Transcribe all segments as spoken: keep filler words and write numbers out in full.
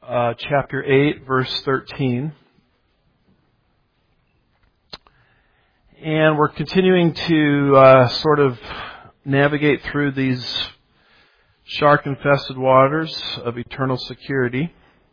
uh, chapter eight, verse thirteen. And we're continuing to uh, sort of navigate through these shark-infested waters of eternal security.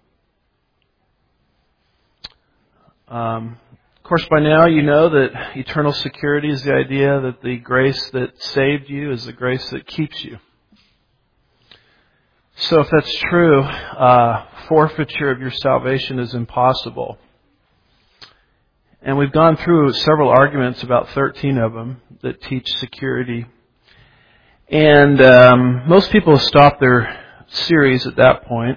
Um, of course, by now you know that eternal security is the idea that the grace that saved you is the grace that keeps you. So if that's true, uh, forfeiture of your salvation is impossible. And we've gone through several arguments, about thirteen of them, that teach security. And um, most people stop their series at that point.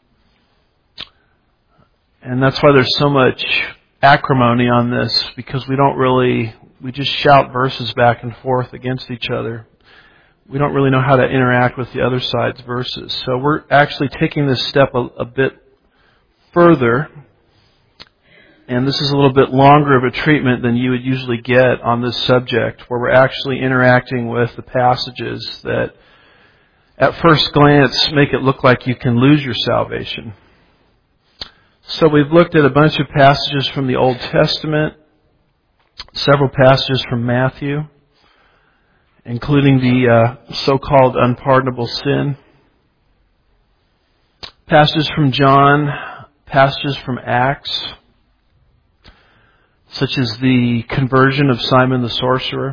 And that's why there's so much acrimony on this, because we don't really, we just shout verses back and forth against each other. We don't really know how to interact with the other side's verses. So we're actually taking this step a, a bit further. And this is a little bit longer of a treatment than you would usually get on this subject, where we're actually interacting with the passages that at first glance make it look like you can lose your salvation. So we've looked at a bunch of passages from the Old Testament, several passages from Matthew, including the uh, so-called unpardonable sin, passages from John, passages from Acts, such as the conversion of Simon the sorcerer.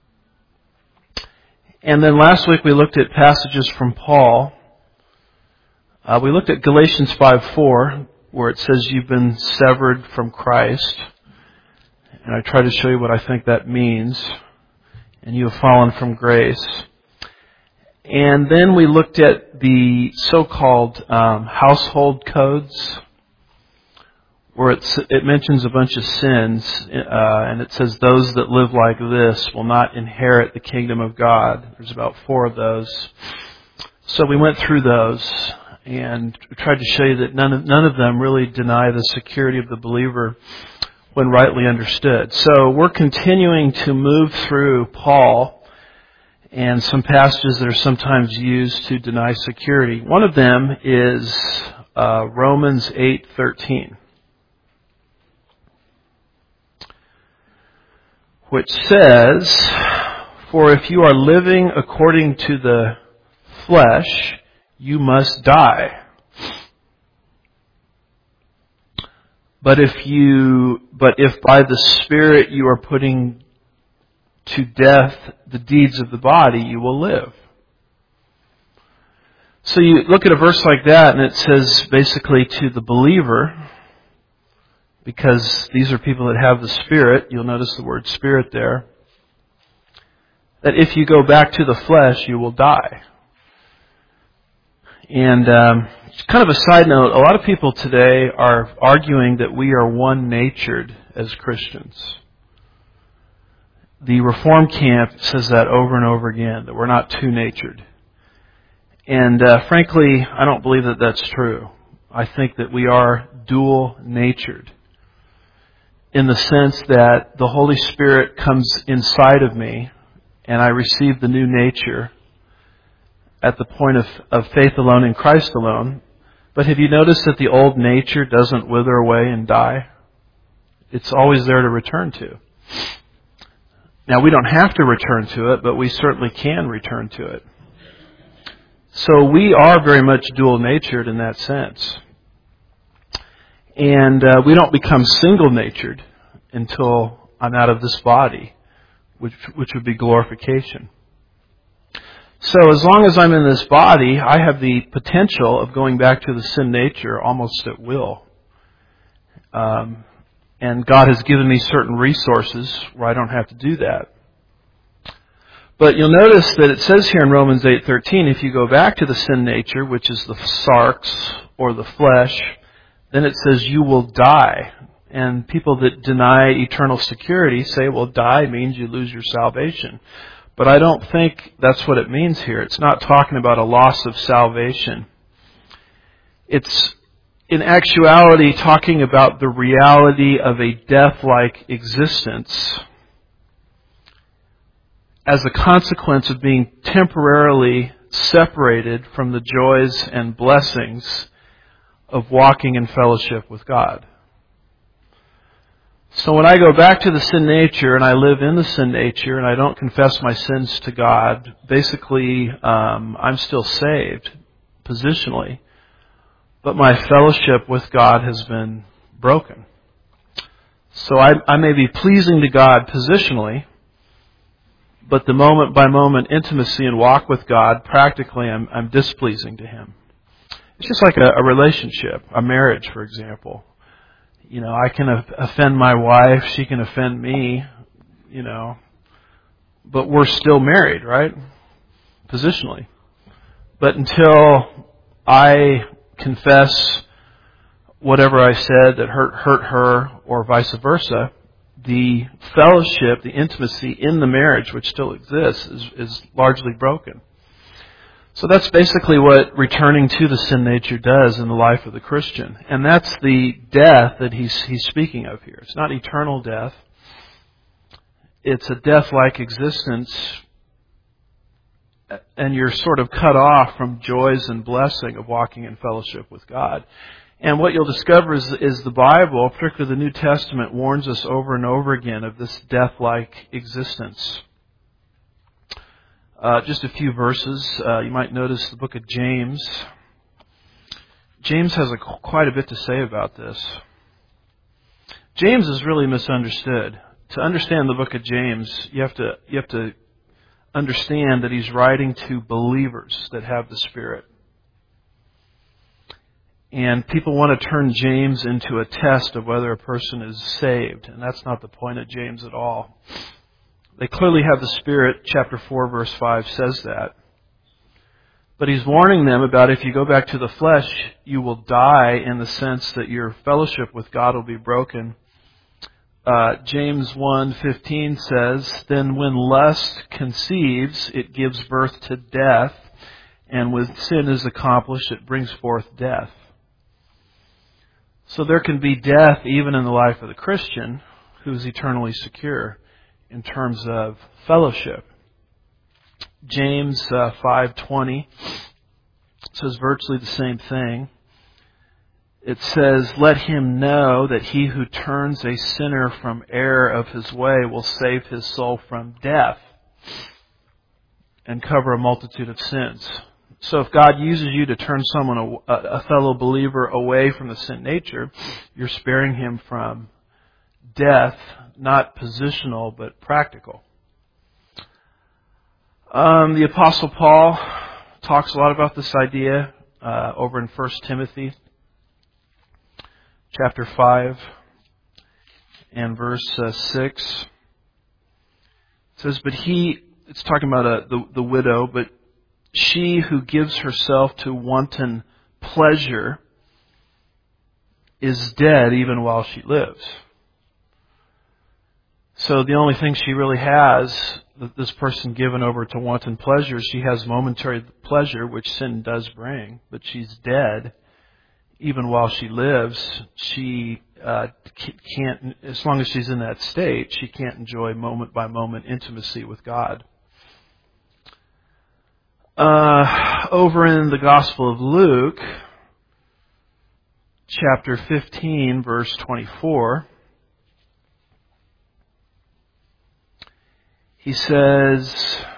And then last week we looked at passages from Paul. Uh, we looked at Galatians five four, where it says you've been severed from Christ. And I tried to show you what I think that means. And you have fallen from grace. And then we looked at the so-called um, household codes, where it's, it mentions a bunch of sins, uh, and it says those that live like this will not inherit the kingdom of God. There's about four of those. So we went through those and tried to show you that none of, none of them really deny the security of the believer when rightly understood. So we're continuing to move through Paul and some passages that are sometimes used to deny security. One of them is uh, Romans eight thirteen. Which says, "For if you are living according to the flesh, you must die. But if you, but if by the Spirit you are putting to death the deeds of the body, you will live." So you look at a verse like that, and it says basically to the believer, because these are people that have the Spirit, you'll notice the word Spirit there, that if you go back to the flesh, you will die. And um, kind of a side note, a lot of people today are arguing that we are one-natured as Christians. The Reform camp says that over and over again, that we're not two-natured. And uh, frankly, I don't believe that that's true. I think that we are dual-natured, in the sense that the Holy Spirit comes inside of me and I receive the new nature at the point of, of faith alone in Christ alone. But have you noticed that the old nature doesn't wither away and die? It's always there to return to. Now, we don't have to return to it, but we certainly can return to it. So we are very much dual-natured in that sense. And uh, we don't become single-natured until I'm out of this body, which which would be glorification. So as long as I'm in this body, I have the potential of going back to the sin nature almost at will. Um, and God has given me certain resources where I don't have to do that. But you'll notice that it says here in Romans eight thirteen, if you go back to the sin nature, which is the sarx or the flesh, then it says you will die. And people that deny eternal security say, well, die means you lose your salvation. But I don't think that's what it means here. It's not talking about a loss of salvation. It's, in actuality, talking about the reality of a death-like existence as a consequence of being temporarily separated from the joys and blessings of walking in fellowship with God. So when I go back to the sin nature and I live in the sin nature and I don't confess my sins to God, basically um, I'm still saved positionally, but my fellowship with God has been broken. So I, I may be pleasing to God positionally, but the moment by moment intimacy and walk with God, practically I'm, I'm displeasing to Him. It's just like a, a relationship, a marriage, for example. You know, I can offend my wife, she can offend me, you know, but we're still married, right? Positionally. But until I confess whatever I said that hurt hurt her or vice versa, the fellowship, the intimacy in the marriage, which still exists, is, is largely broken. So that's basically what returning to the sin nature does in the life of the Christian. And that's the death that he's, he's speaking of here. It's not eternal death. It's a death-like existence, and you're sort of cut off from joys and blessing of walking in fellowship with God. And what you'll discover is, is the Bible, particularly the New Testament, warns us over and over again of this death-like existence. Uh, just a few verses. Uh, you might notice the book of James. James has a, quite a bit to say about this. James is really misunderstood. To understand the book of James, you have to you have to understand that he's writing to believers that have the Spirit. And people want to turn James into a test of whether a person is saved, and that's not the point of James at all. They clearly have the Spirit. Chapter four, verse five says that. But he's warning them about if you go back to the flesh, you will die in the sense that your fellowship with God will be broken. Uh, James one fifteen says, "Then when lust conceives, it gives birth to death, and when sin is accomplished, it brings forth death." So there can be death even in the life of the Christian who's eternally secure in terms of fellowship. James uh, five twenty says virtually the same thing. It says, "Let him know that he who turns a sinner from error of his way will save his soul from death and cover a multitude of sins." So if God uses you to turn someone, a, a fellow believer, away from the sin nature, you're sparing him from death, not positional, but practical. Um, the Apostle Paul talks a lot about this idea uh, over in First Timothy chapter five and verse uh, six. It says, "But he," it's talking about uh, the, the widow, "but she who gives herself to wanton pleasure is dead even while she lives." So the only thing she really has, this person given over to wanton pleasure, she has momentary pleasure, which sin does bring, but she's dead. Even while she lives, she uh, can't, as long as she's in that state, she can't enjoy moment by moment intimacy with God. Uh, over in the Gospel of Luke, chapter fifteen, verse twenty-four, he says,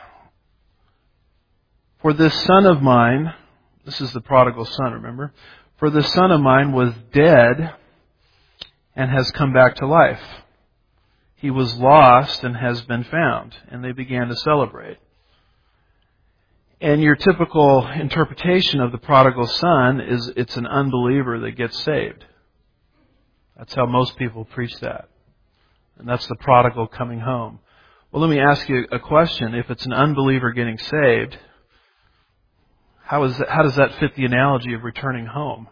"For this son of mine," this is the prodigal son, remember? "For this son of mine was dead and has come back to life. He was lost and has been found." And they began to celebrate. And your typical interpretation of the prodigal son is it's an unbeliever that gets saved. That's how most people preach that. And that's the prodigal coming home. Well, let me ask you a question. If it's an unbeliever getting saved, how is that, how does that fit the analogy of returning home?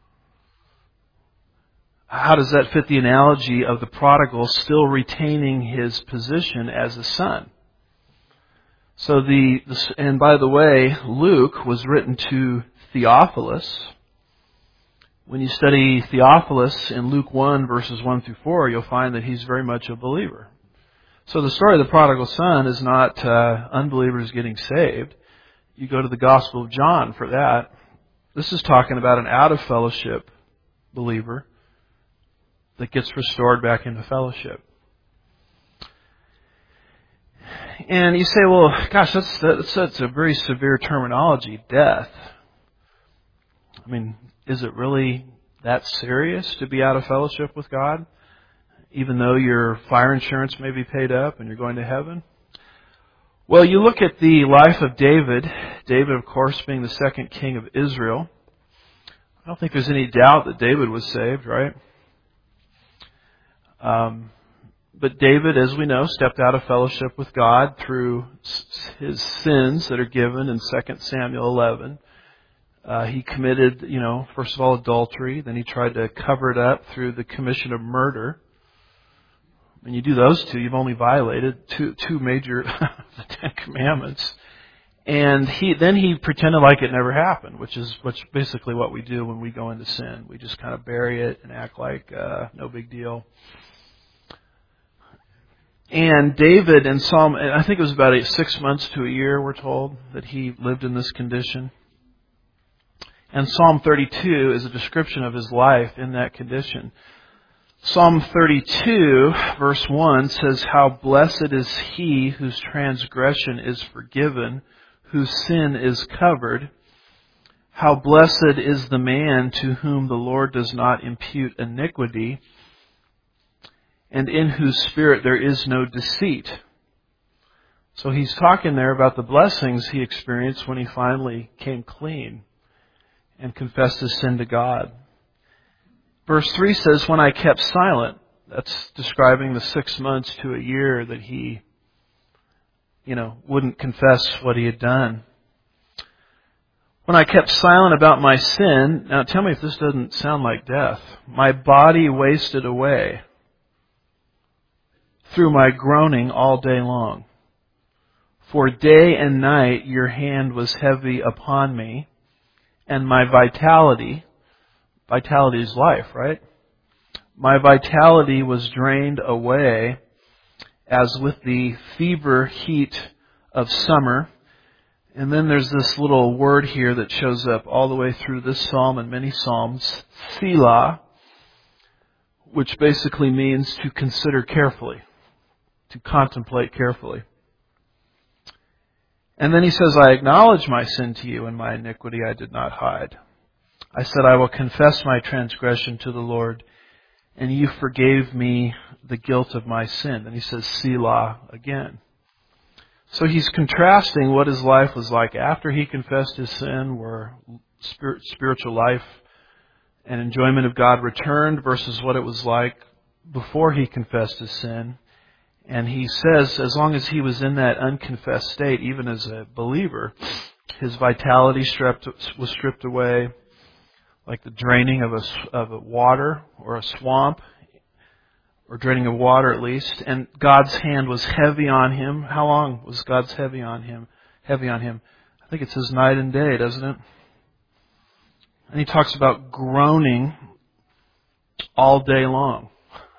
How does that fit the analogy of the prodigal still retaining his position as a son? So the, and by the way, Luke was written to Theophilus. When you study Theophilus in Luke one, verses one through four, you'll find that he's very much a believer. So the story of the prodigal son is not uh, unbelievers getting saved. You go to the Gospel of John for that. This is talking about an out of fellowship believer that gets restored back into fellowship. And you say, well, gosh, that's, that's, that's a very severe terminology, death. I mean, is it really that serious to be out of fellowship with God, even though your fire insurance may be paid up and you're going to heaven? Well, you look at the life of David, David, of course, being the second king of Israel. I don't think there's any doubt that David was saved, right? Um, but David, as we know, stepped out of fellowship with God through his sins that are given in Second Samuel eleven. Uh, he committed, you know, first of all, adultery. Then he tried to cover it up through the commission of murder. When you do those two, you've only violated two two major the Ten Commandments. And he then he pretended like it never happened, which is which basically what we do when we go into sin. We just kind of bury it and act like uh, no big deal. And David in Psalm, I think it was about eight, six months to a year, we're told, that he lived in this condition. And Psalm thirty-two is a description of his life in that condition. Psalm thirty-two, verse one, says, "How blessed is he whose transgression is forgiven, whose sin is covered. How blessed is the man to whom the Lord does not impute iniquity, and in whose spirit there is no deceit." So he's talking there about the blessings he experienced when he finally came clean and confessed his sin to God. Verse three says, "When I kept silent," that's describing the six months to a year that he, you know, wouldn't confess what he had done. "When I kept silent about my sin," now tell me if this doesn't sound like death, "my body wasted away through my groaning all day long. For day and night your hand was heavy upon me, and my vitality," vitality is life, right? "My vitality was drained away as with the fever heat of summer." And then there's this little word here that shows up all the way through this psalm and many psalms, Selah, which basically means to consider carefully, to contemplate carefully. And then he says, "I acknowledge my sin to you, and my iniquity I did not hide. I said, I will confess my transgression to the Lord, and you forgave me the guilt of my sin." And he says, Selah again. So he's contrasting what his life was like after he confessed his sin, where spirit, spiritual life and enjoyment of God returned, versus what it was like before he confessed his sin. And he says, as long as he was in that unconfessed state, even as a believer, his vitality stripped, was stripped away, like the draining of a, of a water or a swamp, or draining of water at least. And God's hand was heavy on him. How long was God's heavy on him? Heavy on him. I think it says night and day, doesn't it? And he talks about groaning all day long.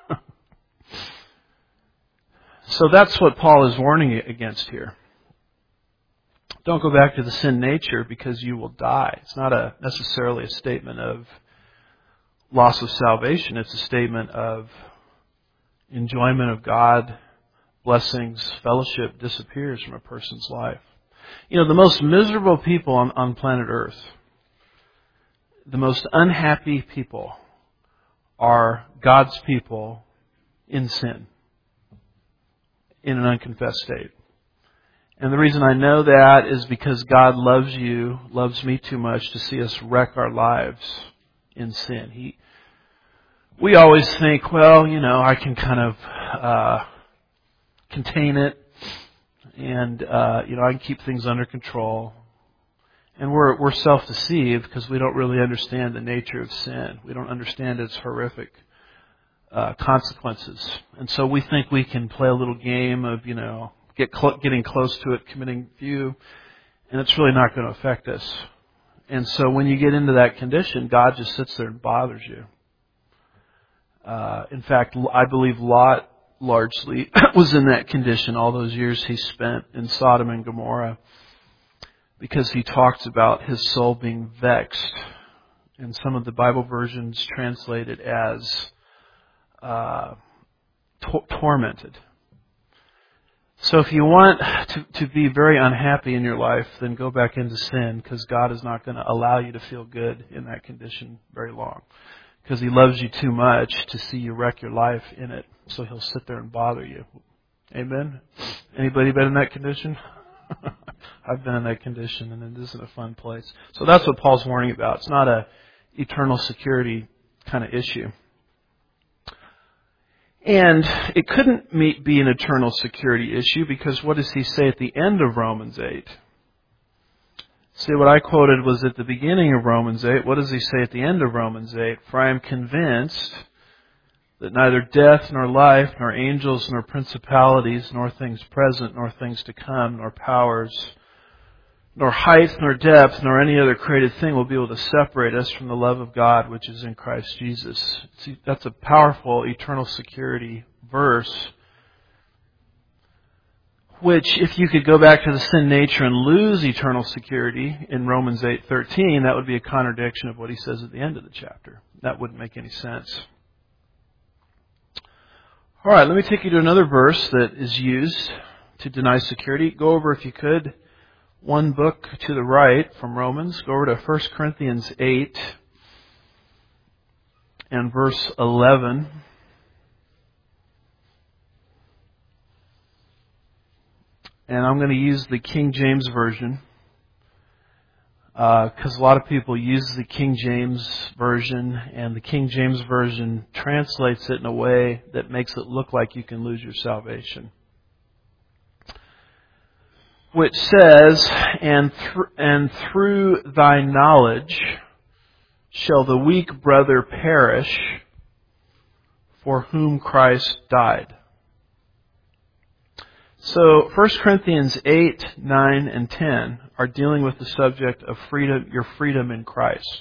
So that's what Paul is warning against here. Don't go back to the sin nature because you will die. It's not a necessarily a statement of loss of salvation. It's a statement of enjoyment of God, blessings, fellowship disappears from a person's life. You know, the most miserable people on, on planet Earth, the most unhappy people are God's people in sin, in an unconfessed state. And the reason I know that is because God loves you, loves me too much to see us wreck our lives in sin. He, we always think, well, you know, I can kind of uh, contain it, and uh, you know, I can keep things under control. And we're we're self-deceived because we don't really understand the nature of sin. We don't understand its horrific uh, consequences, and so we think we can play a little game of, you know, get cl- getting close to it, committing few, and it's really not going to affect us. And so when you get into that condition, God just sits there and bothers you. Uh, in fact, I believe Lot largely was in that condition all those years he spent in Sodom and Gomorrah. because he talks about his soul being vexed. And some of the Bible versions translate it as uh, to- tormented. So if you want to, to be very unhappy in your life, then go back into sin, because God is not going to allow you to feel good in that condition very long. Because He loves you too much to see you wreck your life in it. So He'll sit there and bother you. Amen? Anybody been in that condition? I've been in that condition, and it isn't a fun place. So that's what Paul's warning about. It's not a eternal security kind of issue. And it couldn't meet, be an eternal security issue, because what does he say at the end of Romans eight? See, what I quoted was at the beginning of Romans eight. What does he say at the end of Romans eight? For I am convinced that neither death, nor life, nor angels, nor principalities, nor things present, nor things to come, nor powers, nor height, nor depth, nor any other created thing will be able to separate us from the love of God which is in Christ Jesus. See, that's a powerful eternal security verse, which, if you could go back to the sin nature and lose eternal security in Romans eight thirteen, that would be a contradiction of what he says at the end of the chapter. That wouldn't make any sense. All right, let me take you to another verse that is used to deny security. Go over, if you could, one book to the right from Romans. Go over to First Corinthians eight and verse eleven. And I'm going to use the King James Version, because uh, a lot of people use the King James Version, and the King James Version translates it in a way that makes it look like you can lose your salvation. Which says, and, th- and through thy knowledge shall the weak brother perish for whom Christ died. So First Corinthians eight, nine, and ten are dealing with the subject of freedom, your freedom in Christ.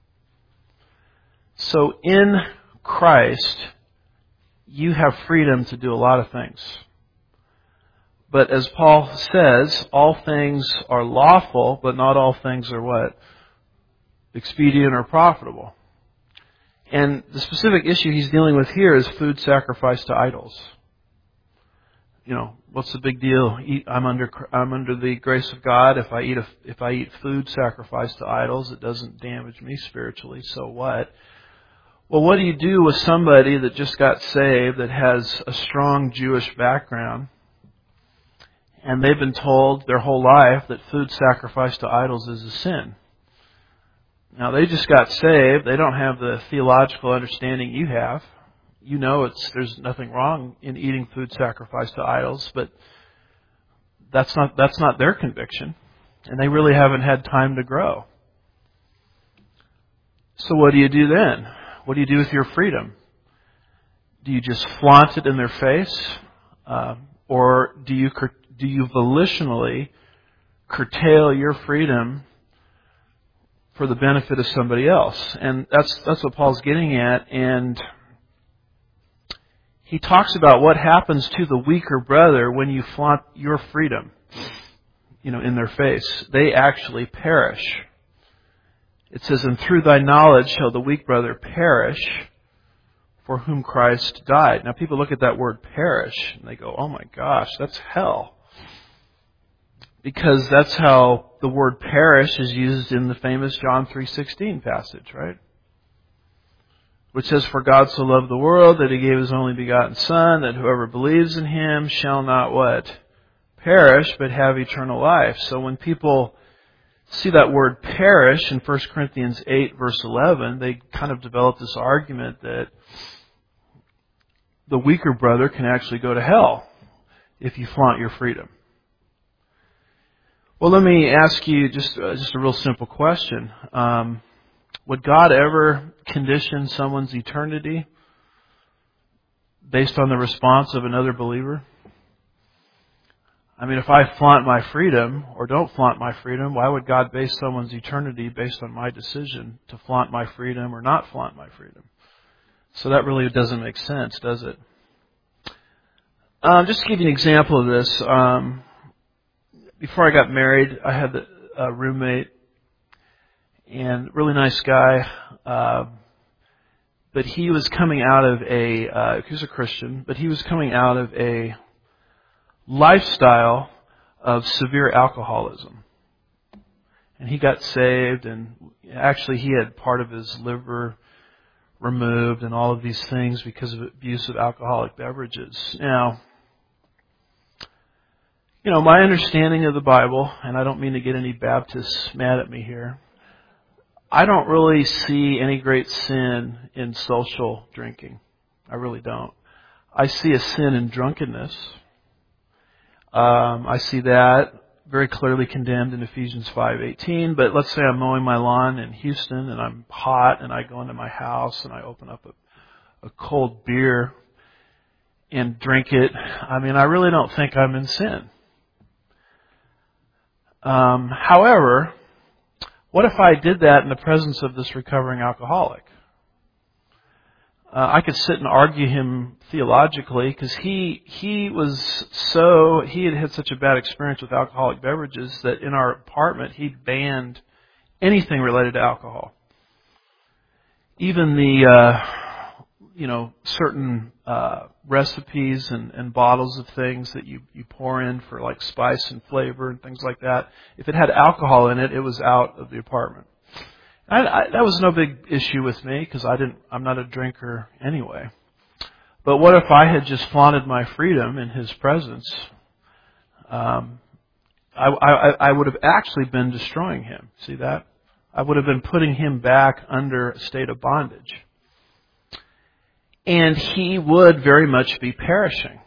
So in Christ, you have freedom to do a lot of things. But as Paul says, all things are lawful, but not all things are what? Expedient or profitable. And the specific issue he's dealing with here is food sacrificed to idols. You know, what's the big deal? Eat, I'm under I'm under the grace of God. If I eat a, if I eat food sacrificed to idols, it doesn't damage me spiritually. So what? Well, what do you do with somebody that just got saved, that has a strong Jewish background, and they've been told their whole life that food sacrificed to idols is a sin? Now, they just got saved. They don't have the theological understanding you have. You know, it's there's nothing wrong in eating food sacrificed to idols, but that's not that's not their conviction, and they really haven't had time to grow. So what do you do then? What do you do with your freedom? Do you just flaunt it in their face, uh, or do you do you volitionally curtail your freedom for the benefit of somebody else? And that's that's what Paul's getting at. And he talks about what happens to the weaker brother when you flaunt your freedom, you know, in their face. They actually perish. It says, and through thy knowledge shall the weak brother perish for whom Christ died. Now people look at that word perish and they go, oh my gosh, that's hell. Because that's how the word perish is used in the famous John three sixteen passage, right? Which says, for God so loved the world that He gave His only begotten Son, that whoever believes in Him shall not what? Perish, but have eternal life. So when people see that word perish in First Corinthians eight verse eleven, they kind of develop this argument that the weaker brother can actually go to hell if you flaunt your freedom. Well, let me ask you just, uh, just a real simple question. Um, Would God ever condition someone's eternity based on the response of another believer? I mean, if I flaunt my freedom or don't flaunt my freedom, why would God base someone's eternity based on my decision to flaunt my freedom or not flaunt my freedom? So that really doesn't make sense, does it? Um, just to give you an example of this, um, before I got married, I had the a roommate, and really nice guy. Uh, but he was coming out of a, uh, he was a Christian, but he was coming out of a lifestyle of severe alcoholism. And he got saved, and actually he had part of his liver removed and all of these things because of abuse of alcoholic beverages. Now, you know, my understanding of the Bible, and I don't mean to get any Baptists mad at me here, I don't really see any great sin in social drinking. I really don't. I see a sin in drunkenness. Um, I see that very clearly condemned in Ephesians five eighteen. But let's say I'm mowing my lawn in Houston and I'm hot and I go into my house and I open up a, a cold beer and drink it. I mean, I really don't think I'm in sin. Um, however, what if I did that in the presence of this recovering alcoholic? Uh, I could sit and argue him theologically because he he was so he had had such a bad experience with alcoholic beverages that in our apartment he banned anything related to alcohol, even the uh, you know certain uh, recipes and, and bottles of things that you you pour in for like spice and flavor and things like that. If it had alcohol in it, it was out of the apartment. I, I, that was no big issue with me because I didn't. I'm not a drinker anyway. But what if I had just flaunted my freedom in his presence? Um, I, I, I would have actually been destroying him. See that? I would have been putting him back under a state of bondage, and he would very much be perishing.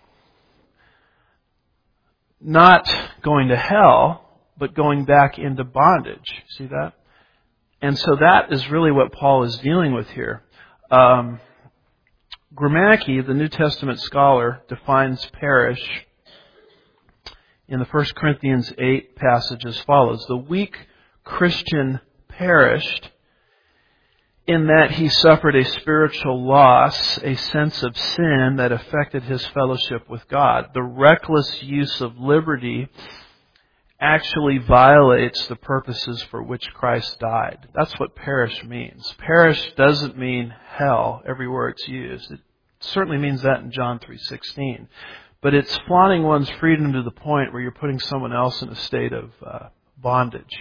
Not going to hell, but going back into bondage. See that? And so that is really what Paul is dealing with here. Um, Gromacki, the New Testament scholar, defines perish in the First Corinthians eight passage as follows. The weak Christian perished in that he suffered a spiritual loss, a sense of sin that affected his fellowship with God. The reckless use of liberty actually violates the purposes for which Christ died. That's what perish means. Perish doesn't mean hell everywhere it's used. It certainly means that in John three sixteen. But it's flaunting one's freedom to the point where you're putting someone else in a state of uh, bondage.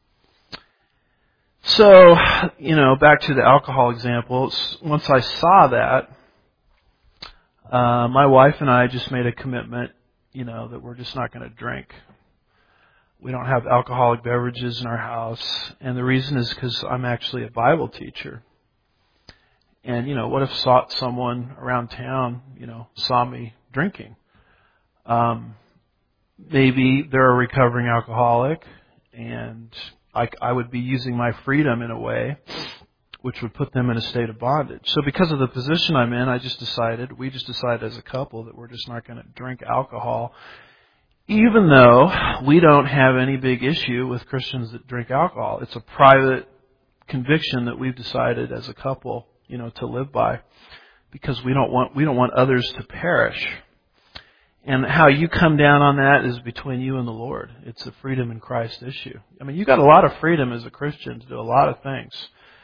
So, you know, back to the alcohol example, once I saw that, uh, my wife and I just made a commitment, you know, that we're just not going to drink. We don't have alcoholic beverages in our house, and the reason is because I'm actually a Bible teacher. And, you know, what if saw, someone around town, you know, saw me drinking? Um, maybe they're a recovering alcoholic, and I, I would be using my freedom in a way which would put them in a state of bondage. So because of the position I'm in, I just decided, we just decided as a couple that we're just not going to drink alcohol, even though we don't have any big issue with Christians that drink alcohol. It's a private conviction that we've decided as a couple, you know, to live by, because we don't want we don't want others to perish. And how you come down on that is between you and the Lord. It's a freedom in Christ issue. I mean, you got a lot of freedom as a Christian to do a lot of things.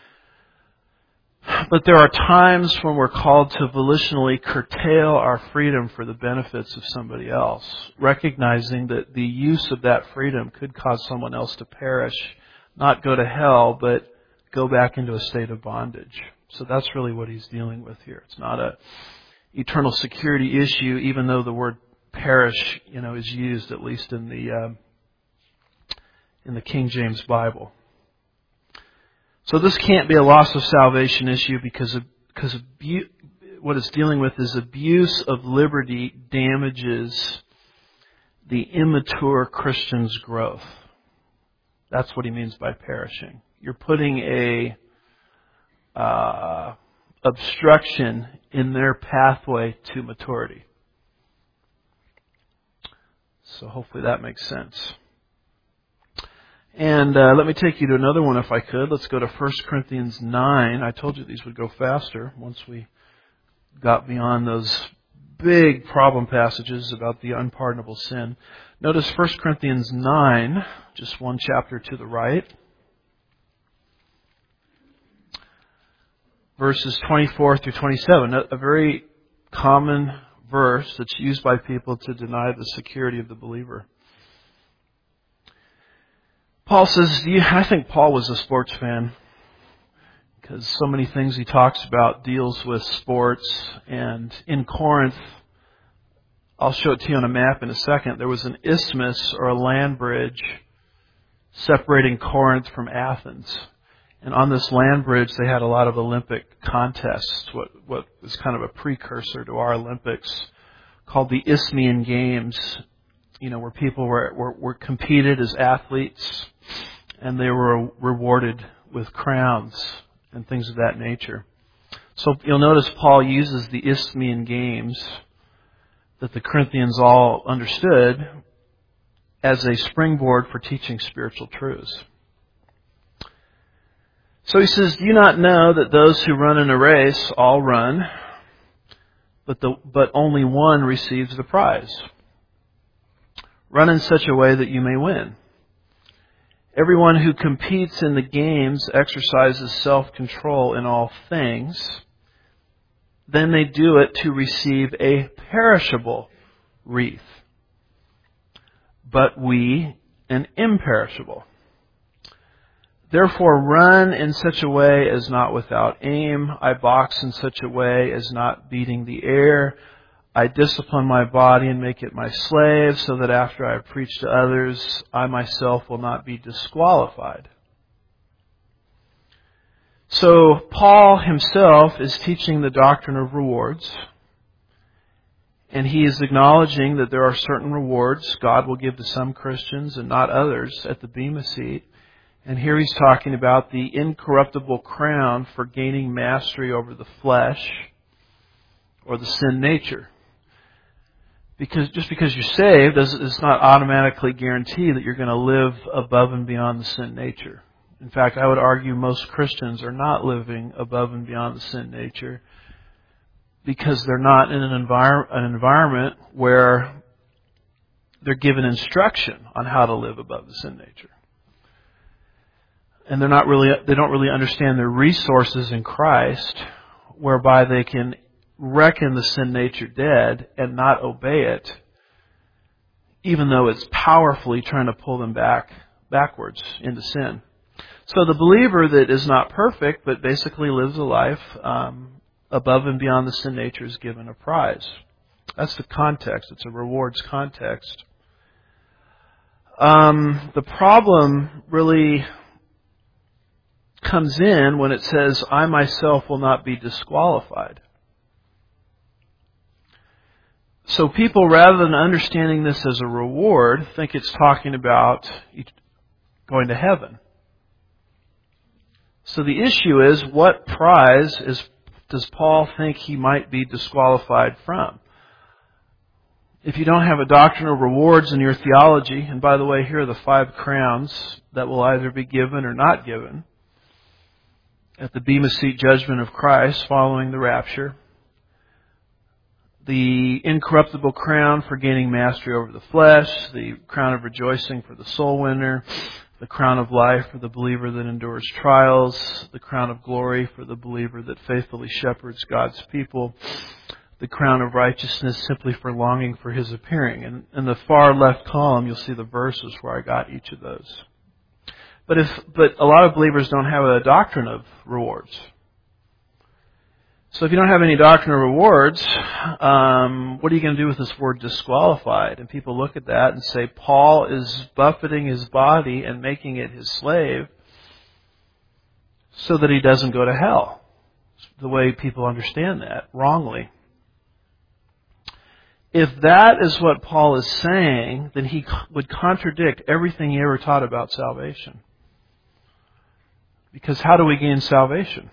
But there are times when we're called to volitionally curtail our freedom for the benefits of somebody else, recognizing that the use of that freedom could cause someone else to perish, not go to hell, but go back into a state of bondage. So that's really what he's dealing with here. It's not a eternal security issue, even though the word perish, you know, is used at least in the uh, in the King James Bible. So this can't be a loss of salvation issue because of, because abu- what it's dealing with is abuse of liberty damages the immature Christian's growth. That's what he means by perishing. You're putting a uh, obstruction in their pathway to maturity. So hopefully that makes sense. And uh, let me take you to another one if I could. Let's go to First Corinthians nine. I told you these would go faster once we got beyond those big problem passages about the unpardonable sin. Notice First Corinthians nine, just one chapter to the right. Verses twenty-four through twenty-seven, a, a very common verse that's used by people to deny the security of the believer. Paul says, I think Paul was a sports fan, because so many things he talks about deals with sports. And in Corinth, I'll show it to you on a map in a second, there was an isthmus or a land bridge separating Corinth from Athens. And on this land bridge, they had a lot of Olympic contests, what, what was kind of a precursor to our Olympics, called the Isthmian Games, you know, where people were, were, were competed as athletes, and they were rewarded with crowns and things of that nature. So you'll notice Paul uses the Isthmian Games that the Corinthians all understood as a springboard for teaching spiritual truths. So he says, do you not know that those who run in a race all run, but the, but only one receives the prize? Run in such a way that you may win. Everyone who competes in the games exercises self-control in all things. Then they do it to receive a perishable wreath, but we an imperishable. Therefore run in such a way as not without aim. I box in such a way as not beating the air. I discipline my body and make it my slave, so that after I preach to others, I myself will not be disqualified. So Paul himself is teaching the doctrine of rewards, and he is acknowledging that there are certain rewards God will give to some Christians and not others at the Bema seat. And here he's talking about the incorruptible crown for gaining mastery over the flesh or the sin nature. Because just because you're saved does not automatically guarantee that you're going to live above and beyond the sin nature. In fact, I would argue most Christians are not living above and beyond the sin nature because they're not in an, envir- an environment where they're given instruction on how to live above the sin nature. And they're not really, they don't really understand their resources in Christ, whereby they can reckon the sin nature dead and not obey it, even though it's powerfully trying to pull them back, backwards into sin. So the believer that is not perfect, but basically lives a life um, above and beyond the sin nature, is given a prize. That's the context. It's a rewards context. Um, the problem really comes in when it says, I myself will not be disqualified. So people, rather than understanding this as a reward, think it's talking about going to heaven. So the issue is, what prize is does Paul think he might be disqualified from? If you don't have a doctrine of rewards in your theology, and by the way, here are the five crowns that will either be given or not given at the Bema Seat judgment of Christ following the rapture. The incorruptible crown for gaining mastery over the flesh, the crown of rejoicing for the soul winner, the crown of life for the believer that endures trials, the crown of glory for the believer that faithfully shepherds God's people, the crown of righteousness simply for longing for His appearing. And in the far left column, you'll see the verses where I got each of those. But if but a lot of believers don't have a doctrine of rewards. So if you don't have any doctrine of rewards, um, what are you going to do with this word disqualified? And people look at that and say, Paul is buffeting his body and making it his slave so that he doesn't go to hell. The way people understand that, wrongly. If that is what Paul is saying, then he would contradict everything he ever taught about salvation. Because how do we gain salvation?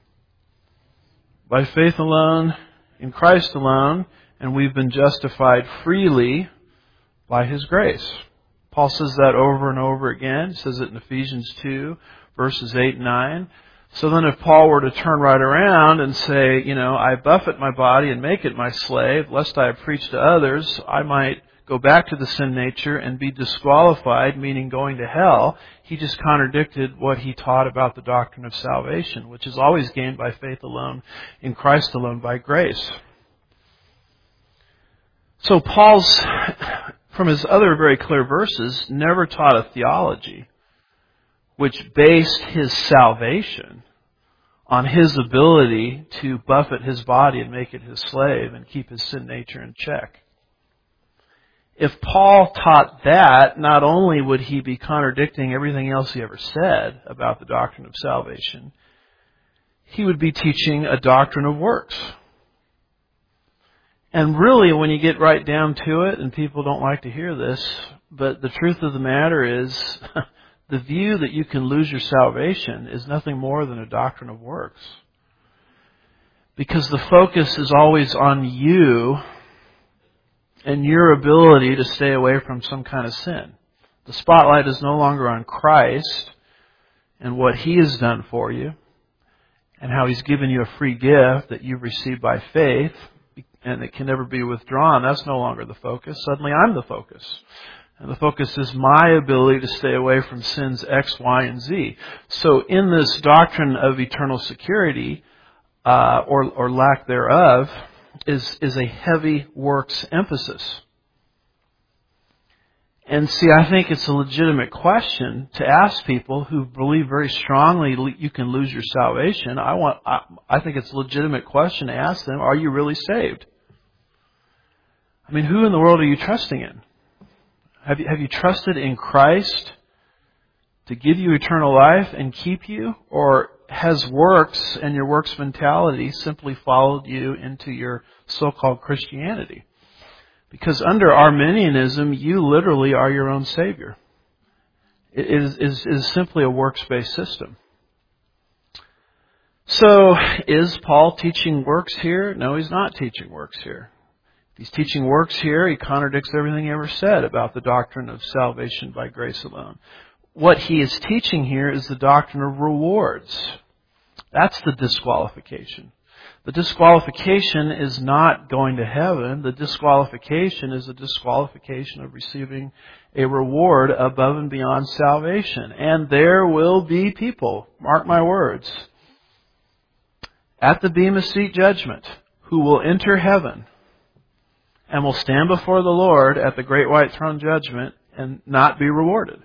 By faith alone, in Christ alone, and we've been justified freely by His grace. Paul says that over and over again. He says it in Ephesians two, verses eight and nine. So then if Paul were to turn right around and say, you know, I buffet my body and make it my slave, lest I preach to others, I might go back to the sin nature and be disqualified, meaning going to hell. He just contradicted what he taught about the doctrine of salvation, which is always gained by faith alone, in Christ alone, by grace. So Paul's, from his other very clear verses, never taught a theology which based his salvation on his ability to buffet his body and make it his slave and keep his sin nature in check. If Paul taught that, not only would he be contradicting everything else he ever said about the doctrine of salvation, he would be teaching a doctrine of works. And really, when you get right down to it, and people don't like to hear this, but the truth of the matter is, the view that you can lose your salvation is nothing more than a doctrine of works. Because the focus is always on you and your ability to stay away from some kind of sin. The spotlight is no longer on Christ and what He has done for you and how He's given you a free gift that you've received by faith and it can never be withdrawn. That's no longer the focus. Suddenly I'm the focus. And the focus is my ability to stay away from sins X, Y, and Z. So in this doctrine of eternal security, uh, or, or lack thereof, is, is a heavy works emphasis. And see, I think it's a legitimate question to ask people who believe very strongly you can lose your salvation. I want, I, I think it's a legitimate question to ask them, are you really saved? I mean, who in the world are you trusting in? Have you, have you trusted in Christ to give you eternal life and keep you? Or has works and your works mentality simply followed you into your so-called Christianity? Because under Arminianism, you literally are your own Savior. It is, is, is simply a works-based system. So, is Paul teaching works here? No, he's not teaching works here. If he's teaching works here, he contradicts everything he ever said about the doctrine of salvation by grace alone. What he is teaching here is the doctrine of rewards. That's the disqualification. The disqualification is not going to heaven. The disqualification is a disqualification of receiving a reward above and beyond salvation. And there will be people, mark my words, at the Bema Seat judgment who will enter heaven and will stand before the Lord at the great white throne judgment and not be rewarded.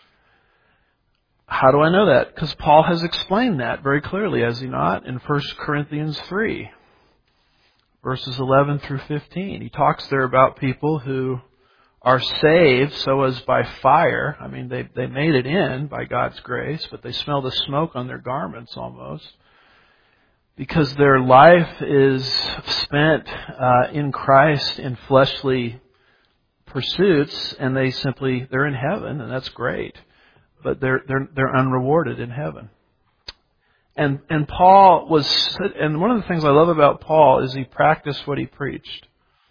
How do I know that? Because Paul has explained that very clearly, has he not? In First Corinthians three, verses eleven through fifteen. He talks there about people who are saved so as by fire. I mean, they, they made it in by God's grace, but they smell the smoke on their garments almost. Because their life is spent uh, in Christ in fleshly pursuits, and they simply, they're in heaven, and that's great. But they're they're they're unrewarded in heaven. And and Paul was, and one of the things I love about Paul is he practiced what he preached.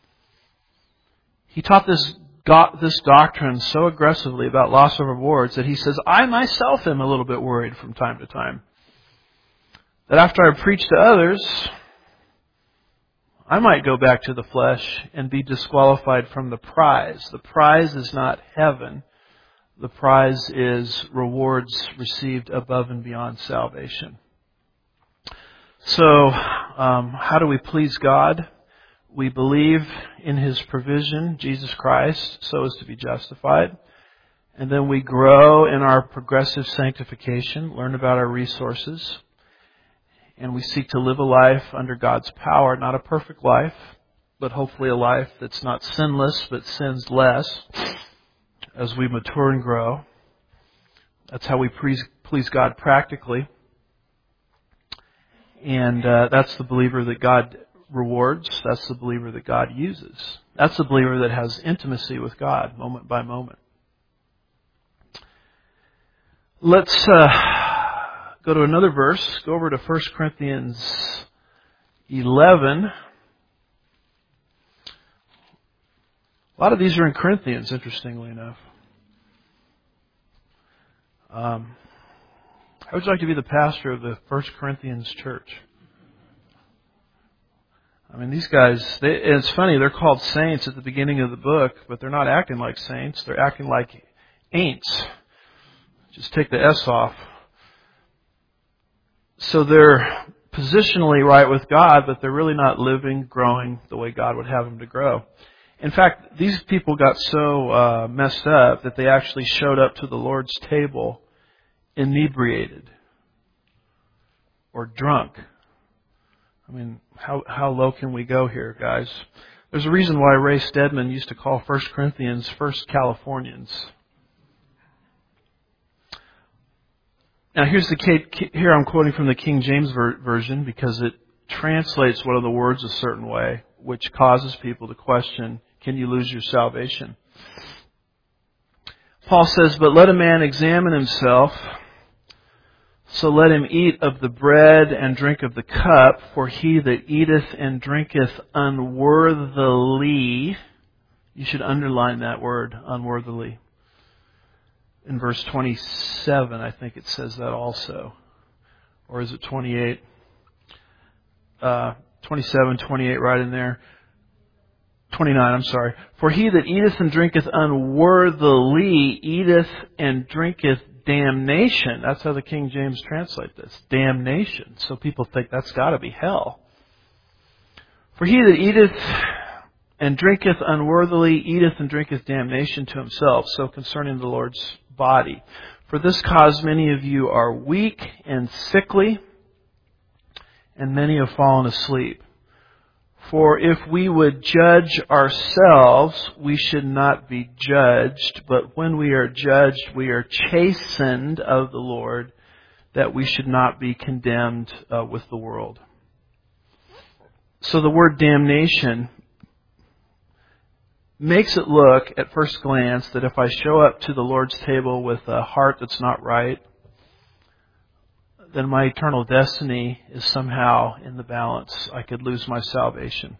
He taught this got this doctrine so aggressively about loss of rewards that he says, I myself am a little bit worried from time to time that after I preach to others, I might go back to the flesh and be disqualified from the prize. The prize is not heaven. The prize is rewards received above and beyond salvation. So, um, how do we please God? We believe in His provision, Jesus Christ, so as to be justified. And then we grow in our progressive sanctification, learn about our resources, and we seek to live a life under God's power, not a perfect life, but hopefully a life that's not sinless, but sins less as we mature and grow. That's how we please, please God practically. And uh, that's the believer that God rewards. That's the believer that God uses. That's the believer that has intimacy with God moment by moment. Let's uh, go to another verse. Go over to First Corinthians eleven. A lot of these are in Corinthians, interestingly enough. Um, How would you like to be the pastor of the First Corinthians church? I mean, these guys, they, it's funny, they're called saints at the beginning of the book, but they're not acting like saints. They're acting like ain'ts. Just take the S off. So they're positionally right with God, but they're really not living, growing the way God would have them to grow. In fact, these people got so uh, messed up that they actually showed up to the Lord's table inebriated or drunk. I mean, how how low can we go here, guys? There's a reason why Ray Stedman used to call First Corinthians First Californians. Now, here's the here I'm quoting from the King James ver- version because it translates one of the words a certain way, which causes people to question, can you lose your salvation? Paul says, but let a man examine himself, so let him eat of the bread and drink of the cup, for he that eateth and drinketh unworthily, you should underline that word, unworthily. In verse twenty-seven, I think it says that also. Or is it twenty-eight? Uh, twenty-seven, twenty-eight, right in there. twenty-nine, I'm sorry. For he that eateth and drinketh unworthily eateth and drinketh damnation. That's how the King James translate this. Damnation. So people think that's got to be hell. For he that eateth and drinketh unworthily eateth and drinketh damnation to himself. So concerning the Lord's body. For this cause many of you are weak and sickly, and many have fallen asleep. For if we would judge ourselves, we should not be judged. But when we are judged, we are chastened of the Lord, that we should not be condemned uh, with the world. So the word damnation makes it look, at first glance, that if I show up to the Lord's table with a heart that's not right, then my eternal destiny is somehow in the balance. I could lose my salvation.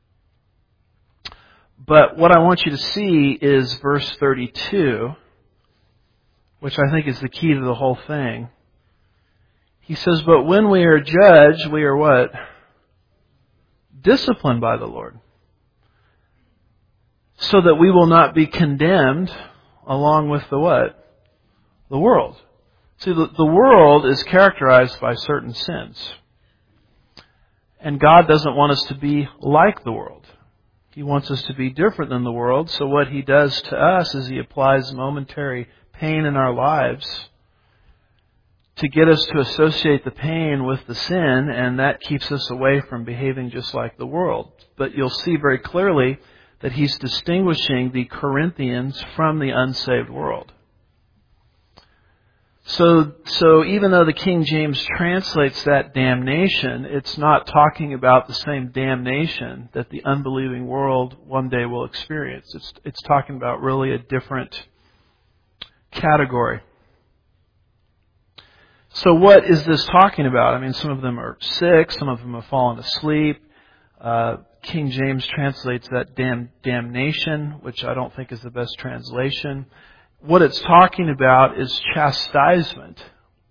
But what I want you to see is verse thirty-two, which I think is the key to the whole thing. He says, but when we are judged, we are what? Disciplined by the Lord. So that we will not be condemned along with the what? The world. See, the, the world is characterized by certain sins. And God doesn't want us to be like the world. He wants us to be different than the world. So what He does to us is He applies momentary pain in our lives to get us to associate the pain with the sin, and that keeps us away from behaving just like the world. But you'll see very clearly that he's distinguishing the Corinthians from the unsaved world. So, so even though the King James translates that damnation, it's not talking about the same damnation that the unbelieving world one day will experience. It's, it's talking about really a different category. So what is this talking about? I mean, some of them are sick, some of them have fallen asleep. Uh, King James translates that dam, damnation, which I don't think is the best translation. What it's talking about is chastisement,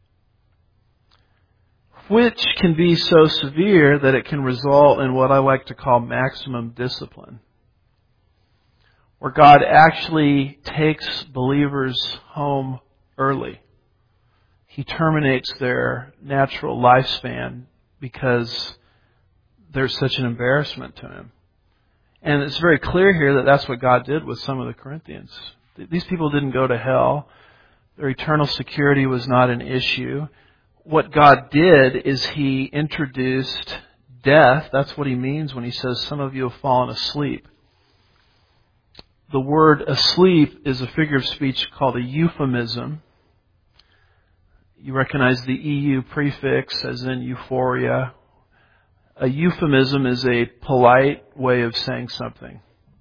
which can be so severe that it can result in what I like to call maximum discipline, where God actually takes believers home early. He terminates their natural lifespan because there's such an embarrassment to Him. And it's very clear here that that's what God did with some of the Corinthians. These people didn't go to hell. Their eternal security was not an issue. What God did is He introduced death. That's what He means when He says, some of you have fallen asleep. The word asleep is a figure of speech called a euphemism. You recognize the E U prefix as in euphoria. A euphemism is a polite way of saying something.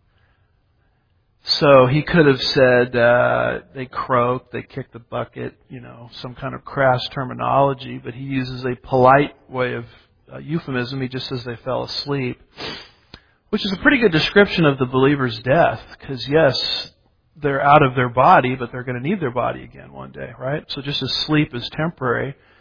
So he could have said, uh, they croaked, they kicked the bucket, you know, some kind of crass terminology, but he uses a polite way of uh, euphemism. He just says they fell asleep, which is a pretty good description of the believer's death, because yes, they're out of their body, but they're going to need their body again one day, right? So just as sleep is temporary,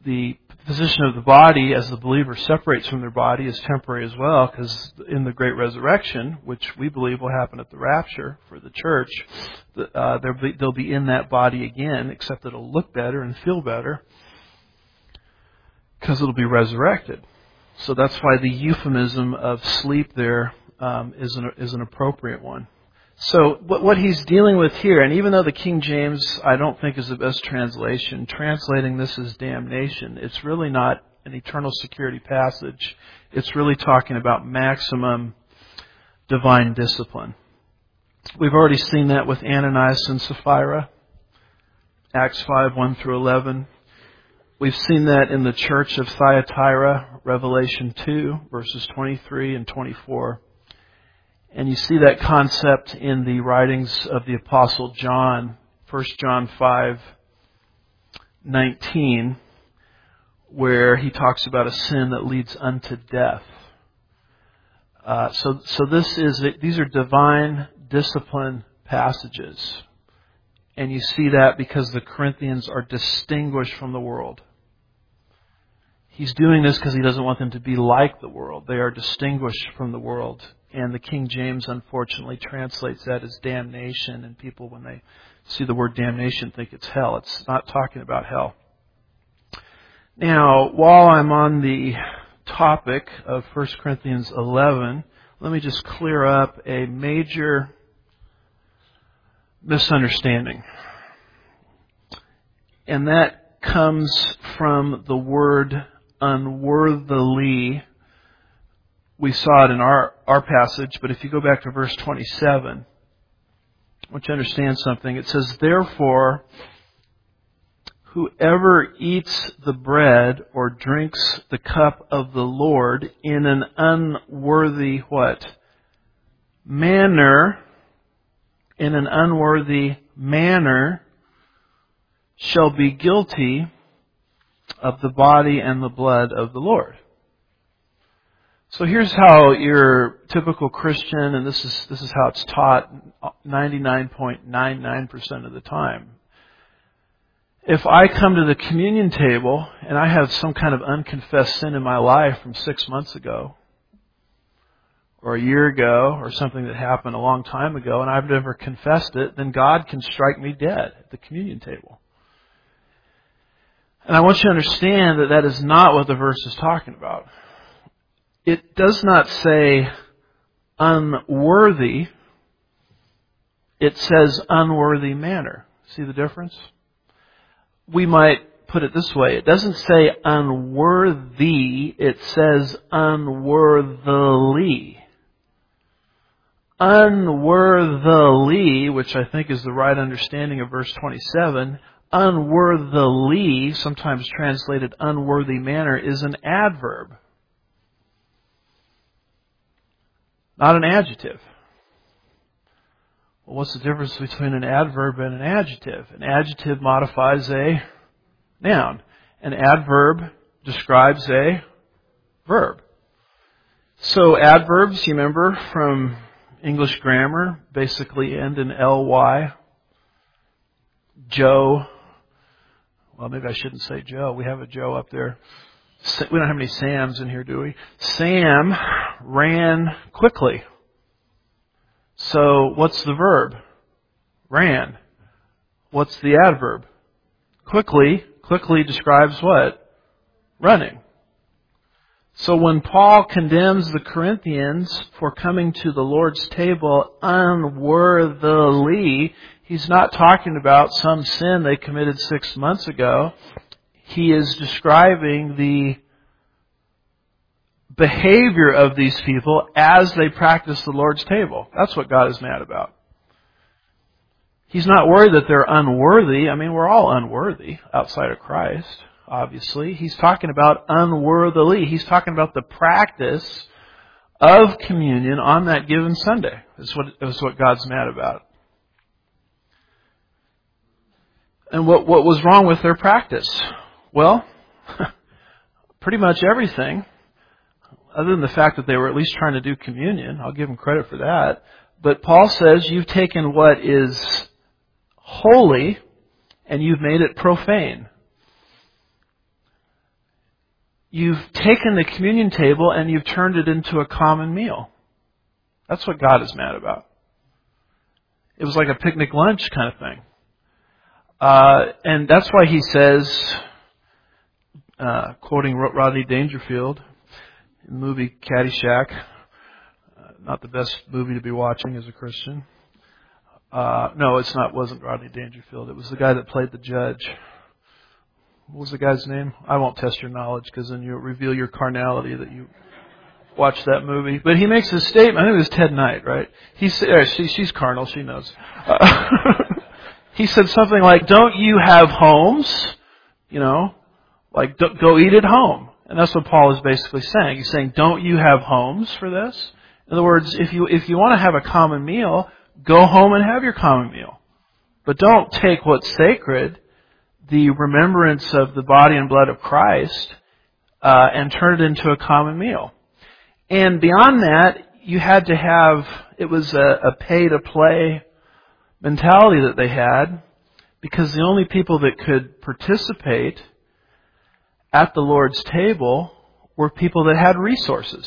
the position of the body as the believer separates from their body is temporary as well, because in the great resurrection, which we believe will happen at the rapture for the church, uh, they'll, be, they'll be in that body again, except it'll look better and feel better because it'll be resurrected. So that's why the euphemism of sleep there um, is, an, is an appropriate one. So what, what he's dealing with here, and even though the King James I don't think is the best translation, translating this as damnation, it's really not an eternal security passage. It's really talking about maximum divine discipline. We've already seen that with Ananias and Sapphira, Acts five, one through eleven. We've seen that in the church of Thyatira, Revelation two, verses twenty-three and twenty-four. And you see that concept in the writings of the Apostle John, First John five nineteen, where he talks about a sin that leads unto death. Uh, so, so this is these are divine discipline passages, and you see that because the Corinthians are distinguished from the world. He's doing this because he doesn't want them to be like the world. They are distinguished from the world. And the King James, unfortunately, translates that as damnation. And people, when they see the word damnation, think it's hell. It's not talking about hell. Now, while I'm on the topic of First Corinthians eleven, let me just clear up a major misunderstanding. And that comes from the word unworthily. We saw it in our, our passage, but if you go back to verse twenty-seven, I want you to understand something. It says, therefore, whoever eats the bread or drinks the cup of the Lord in an unworthy what? Manner, in an unworthy manner, shall be guilty of the body and the blood of the Lord. So here's how your typical Christian, and this is this is how it's taught ninety-nine point nine nine percent of the time. If I come to the communion table and I have some kind of unconfessed sin in my life from six months ago, or a year ago, or something that happened a long time ago, and I've never confessed it, then God can strike me dead at the communion table. And I want you to understand that that is not what the verse is talking about. It does not say unworthy. It says unworthy manner. See the difference? We might put it this way. It doesn't say unworthy. It says unworthily. Unworthily, which I think is the right understanding of verse twenty-seven, unworthily, sometimes translated unworthy manner, is an adverb. Not an adjective. Well, what's the difference between an adverb and an adjective? An adjective modifies a noun. An adverb describes a verb. So adverbs, you remember from English grammar, basically end in ly. Joe, well, maybe I shouldn't say Joe. We have a Joe up there. We don't have any Sams in here, do we? Sam ran quickly. So what's the verb? Ran. What's the adverb? Quickly. Quickly describes what? Running. So when Paul condemns the Corinthians for coming to the Lord's table unworthily, he's not talking about some sin they committed six months ago. He is describing the behavior of these people as they practice the Lord's table. That's what God is mad about. He's not worried that they're unworthy. I mean, we're all unworthy outside of Christ, obviously. He's talking about unworthily. He's talking about the practice of communion on that given Sunday. That's what, that's what God's mad about. And what, what was wrong with their practice? Well, pretty much everything, other than the fact that they were at least trying to do communion. I'll give them credit for that. But Paul says you've taken what is holy and you've made it profane. you've taken the communion table and you've turned it into a common meal. That's what God is mad about. It was like a picnic lunch kind of thing. Uh, and that's why he says, uh, quoting Rodney Dangerfield in the movie Caddyshack, uh, not the best movie to be watching as a Christian. Uh, no, it's not. Wasn't Rodney Dangerfield. It was the guy that played the judge. What was the guy's name? I won't test your knowledge because then you'll reveal your carnality that you watched that movie. But he makes a statement. I think it was Ted Knight, right? He said, uh, she, she's carnal. She knows. Uh, he said something like, "Don't you have homes? You know, like go eat at home." And that's what Paul is basically saying. He's saying, "Don't you have homes for this?" In other words, if you if you want to have a common meal, go home and have your common meal. But don't take what's sacred, the remembrance of the body and blood of Christ, uh, and turn it into a common meal. And beyond that, you had to have, it was a, a pay-to-play mentality that they had, because the only people that could participate at the Lord's table were people that had resources.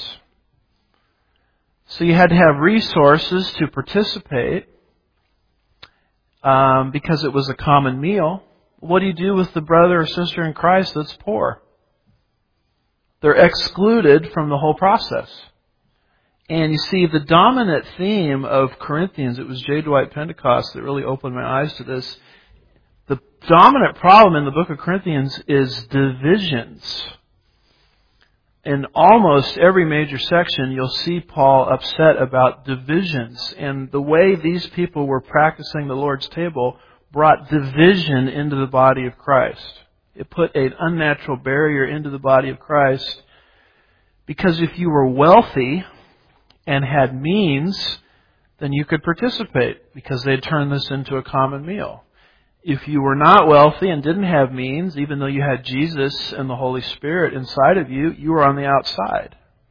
So you had to have resources to participate um, because it was a common meal. What do you do with the brother or sister in Christ that's poor? They're excluded from the whole process. And you see, the dominant theme of Corinthians, it was J. Dwight Pentecost that really opened my eyes to this. The dominant problem in the book of Corinthians is divisions. In almost every major section, you'll see Paul upset about divisions. And the way these people were practicing the Lord's table brought division into the body of Christ. It put an unnatural barrier into the body of Christ, because if you were wealthy and had means, then you could participate because they'd turned this into a common meal. If you were not wealthy and didn't have means, even though you had Jesus and the Holy Spirit inside of you, you were on the outside.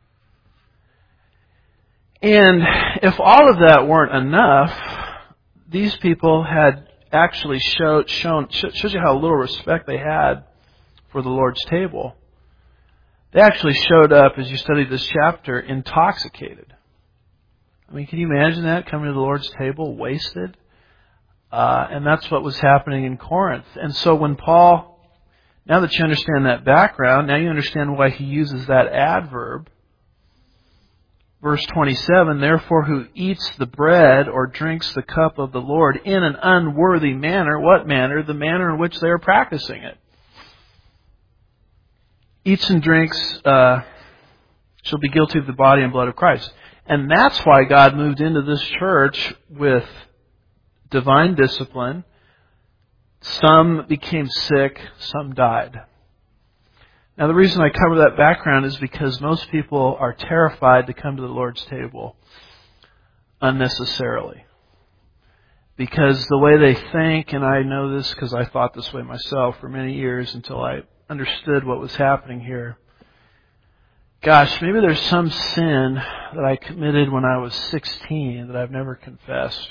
And if all of that weren't enough, these people had actually showed, shown, shows you how little respect they had for the Lord's table. They actually showed up, as you study this chapter, intoxicated. I mean, can you imagine that, coming to the Lord's table wasted? Uh, and that's what was happening in Corinth. And so when Paul, now that you understand that background, now you understand why he uses that adverb. Verse twenty-seven, therefore who eats the bread or drinks the cup of the Lord in an unworthy manner. What manner? The manner in which they are practicing it. Eats and drinks uh, shall be guilty of the body and blood of Christ. And that's why God moved into this church with divine discipline. Some became sick, some died. Now the reason I cover that background is because most people are terrified to come to the Lord's table unnecessarily. Because the way they think, and I know this because I thought this way myself for many years until I understood what was happening here. Gosh, maybe there's some sin that I committed when I was sixteen that I've never confessed.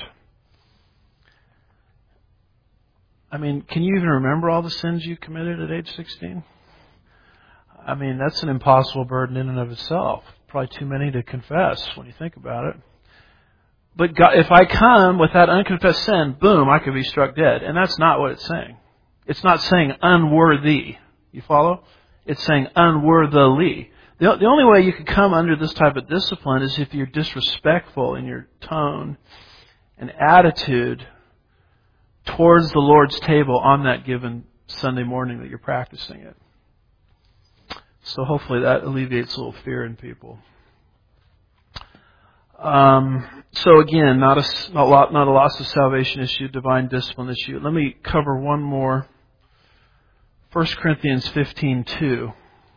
I mean, can you even remember all the sins you committed at age sixteen? I mean, that's an impossible burden in and of itself. Probably too many to confess when you think about it. But God, if I come with that unconfessed sin, boom, I could be struck dead. And that's not what it's saying. It's not saying unworthy. You follow? It's saying unworthily. The, the only way you can come under this type of discipline is if you're disrespectful in your tone and attitude towards the Lord's table on that given Sunday morning that you're practicing it. So hopefully that alleviates a little fear in people. Um, so again, not a, not, a lot, not a loss of salvation issue, divine discipline issue. Let me cover one more. First Corinthians fifteen two.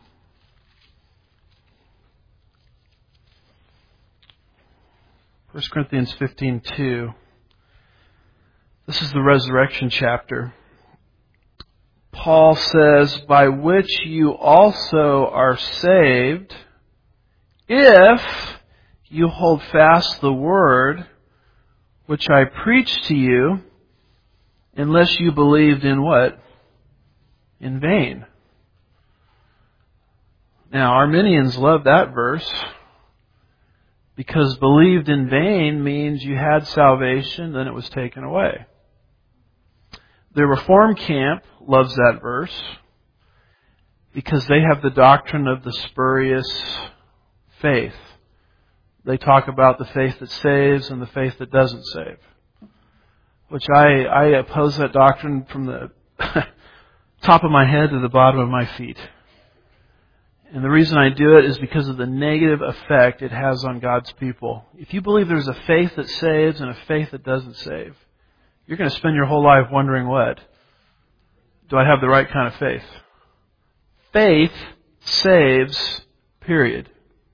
First Corinthians fifteen two. This is the resurrection chapter. Paul says, by which you also are saved, if you hold fast the word which I preached to you, unless you believed in what? In vain. Now, Arminians love that verse because believed in vain means you had salvation, then it was taken away. The Reform camp loves that verse because they have the doctrine of the spurious faith. They talk about the faith that saves and the faith that doesn't save, which I, I oppose that doctrine from the top of my head to the bottom of my feet. And the reason I do it is because of the negative effect it has on God's people. If you believe there's a faith that saves and a faith that doesn't save, you're going to spend your whole life wondering what? Do I have the right kind of faith? Faith saves, period.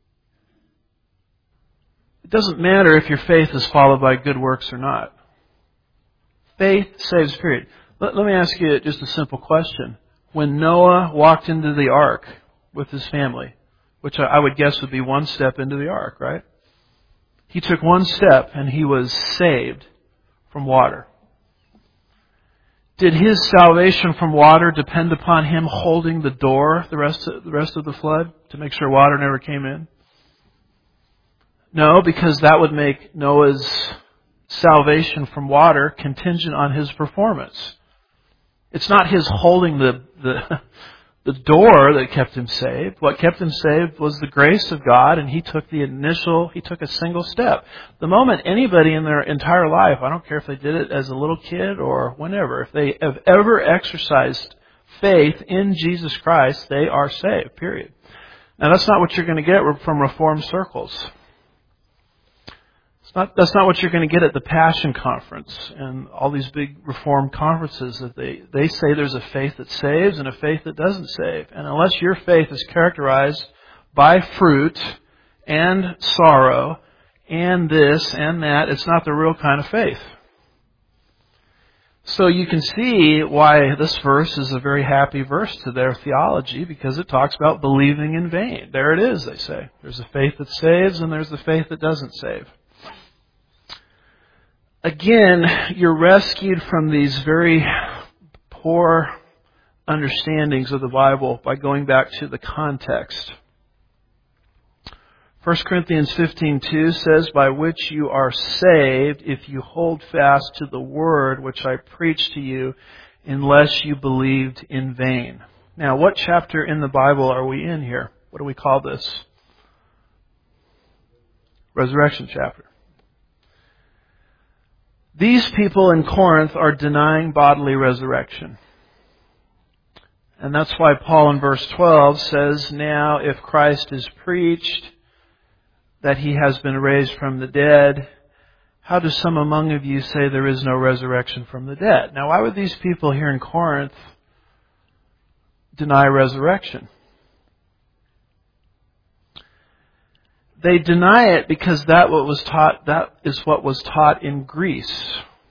It doesn't matter if your faith is followed by good works or not. Faith saves, period. Let, let me ask you just a simple question. When Noah walked into the ark with his family, which I would guess would be one step into the ark, right? He took one step and he was saved from water. Did his salvation from water depend upon him holding the door the rest of, the rest of the flood to make sure water never came in? No, because that would make Noah's salvation from water contingent on his performance. It's not his holding the, the, the door that kept him saved. What kept him saved was the grace of God, and he took the initial, he took a single step. The moment anybody in their entire life, I don't care if they did it as a little kid or whenever, if they have ever exercised faith in Jesus Christ, they are saved, period. Now that's not what you're going to get from Reformed circles. It's not, that's not what you're going to get at the Passion Conference and all these big Reformed conferences that they, they say there's a faith that saves and a faith that doesn't save. And unless your faith is characterized by fruit and sorrow and this and that, it's not the real kind of faith. So you can see why this verse is a very happy verse to their theology, because it talks about believing in vain. There it is, they say. There's a faith that saves and there's the faith that doesn't save. Again, you're rescued from these very poor understandings of the Bible by going back to the context. First Corinthians fifteen two says, "By which you are saved, if you hold fast to the word which I preached to you, unless you believed in vain." Now, what chapter in the Bible are we in here? What do we call this? Resurrection chapter. These people in Corinth are denying bodily resurrection. And that's why Paul in verse twelve says, "Now if Christ is preached that he has been raised from the dead, how do some among of you say there is no resurrection from the dead?" Now, why would these people here in Corinth deny resurrection? They deny it because that what was taught, that is what was taught in Greece.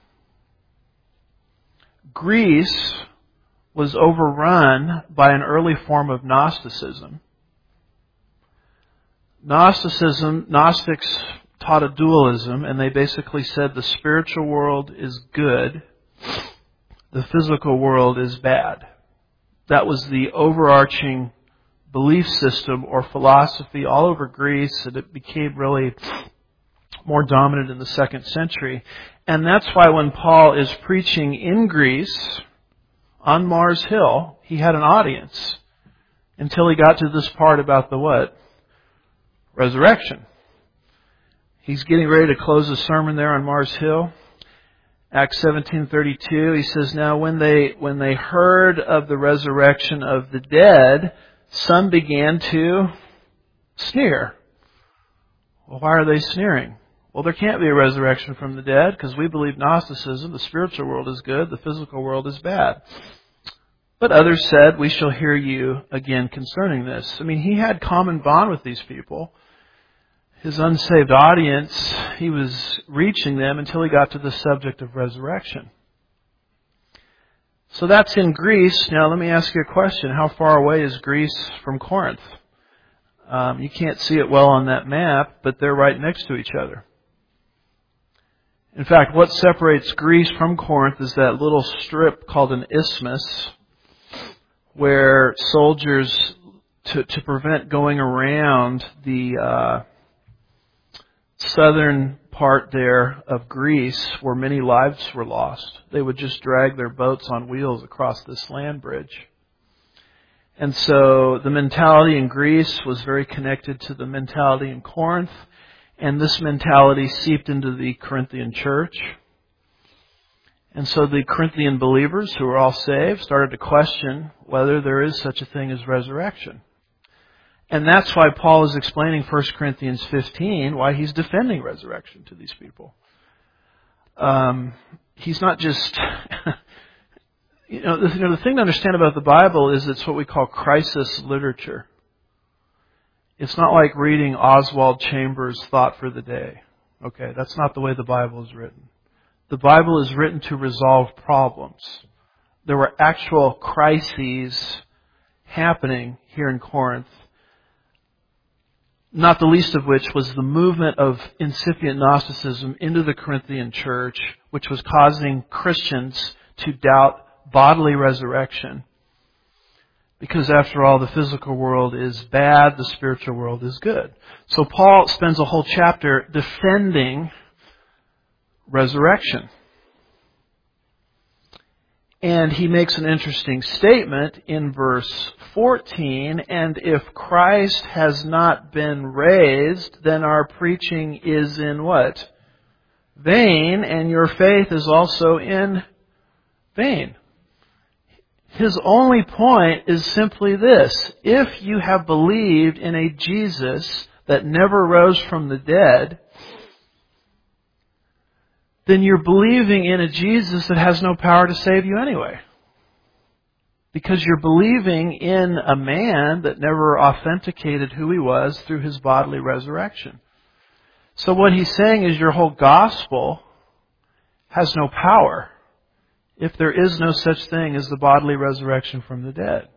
Greece was overrun by an early form of Gnosticism. Gnosticism, Gnostics taught a dualism, and they basically said the spiritual world is good, the physical world is bad. That was the overarching belief system or philosophy all over Greece, and it became really more dominant in the second century. And that's why when Paul is preaching in Greece, on Mars Hill, he had an audience until he got to this part about the what? Resurrection. He's getting ready to close the sermon there on Mars Hill. Acts seventeen thirty-two, he says, "Now when they when they heard of the resurrection of the dead, some began to sneer." Well, why are they sneering? Well, there can't be a resurrection from the dead because we believe Gnosticism, the spiritual world is good, the physical world is bad. But others said, "We shall hear you again concerning this." I mean, he had common bond with these people. His unsaved audience, he was reaching them until he got to the subject of resurrection. So that's in Greece. Now let me ask you a question. How far away is Greece from Corinth? Um, you can't see it well on that map, but they're right next to each other. In fact, what separates Greece from Corinth is that little strip called an isthmus, where soldiers to, to prevent going around the uh, southern part there of Greece where many lives were lost. They would just drag their boats on wheels across this land bridge. And so the mentality in Greece was very connected to the mentality in Corinth, and this mentality seeped into the Corinthian church. And so the Corinthian believers who were all saved started to question whether there is such a thing as resurrection. And that's why Paul is explaining First Corinthians fifteen, why he's defending resurrection to these people. Um, he's not just... you, know, the, you know, the thing to understand about the Bible is it's what we call crisis literature. It's not like reading Oswald Chambers' Thought for the Day. Okay, that's not the way the Bible is written. The Bible is written to resolve problems. There were actual crises happening here in Corinth, not the least of which was the movement of incipient Gnosticism into the Corinthian church, which was causing Christians to doubt bodily resurrection. Because after all, the physical world is bad, the spiritual world is good. So Paul spends a whole chapter defending resurrection. And he makes an interesting statement in verse fourteen, and if Christ has not been raised, then our preaching is in what? Vain, and your faith is also in vain. His only point is simply this: if you have believed in a Jesus that never rose from the dead, then you're believing in a Jesus that has no power to save you anyway. Because you're believing in a man that never authenticated who he was through his bodily resurrection. So what he's saying is your whole gospel has no power if there is no such thing as the bodily resurrection from the dead.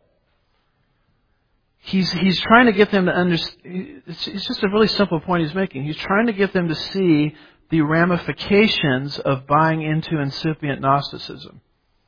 He's he's trying to get them to understand. It's, it's just a really simple point he's making. He's trying to get them to see the ramifications of buying into incipient Gnosticism.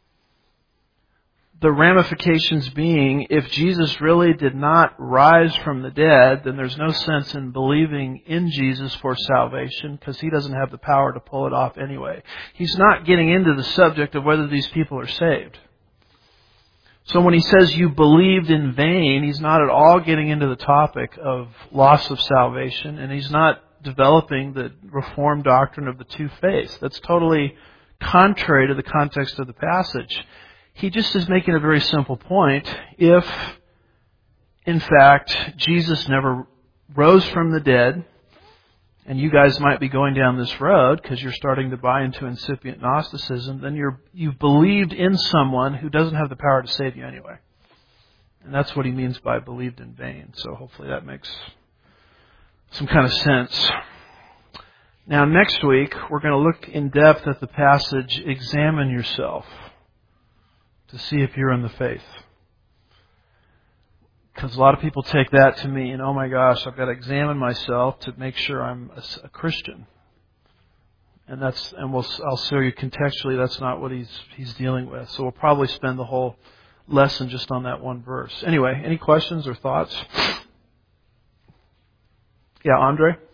The ramifications being, if Jesus really did not rise from the dead, then there's no sense in believing in Jesus for salvation, because He doesn't have the power to pull it off anyway. He's not getting into the subject of whether these people are saved. So when he says you believed in vain, he's not at all getting into the topic of loss of salvation, and he's not developing the Reformed doctrine of the two faiths. That's totally contrary to the context of the passage. He just is making a very simple point. If, in fact, Jesus never rose from the dead, and you guys might be going down this road because you're starting to buy into incipient Gnosticism, then you're, you've believed in someone who doesn't have the power to save you anyway. And that's what he means by believed in vain. So hopefully that makes some kind of sense. Now next week, we're going to look in depth at the passage, examine yourself, to see if you're in the faith. Because a lot of people take that to mean, oh my gosh, I've got to examine myself to make sure I'm a, a Christian. And that's, and we'll, I'll show you contextually that's not what he's he's dealing with. So we'll probably spend the whole lesson just on that one verse. Anyway, any questions or thoughts? Yeah, Andre?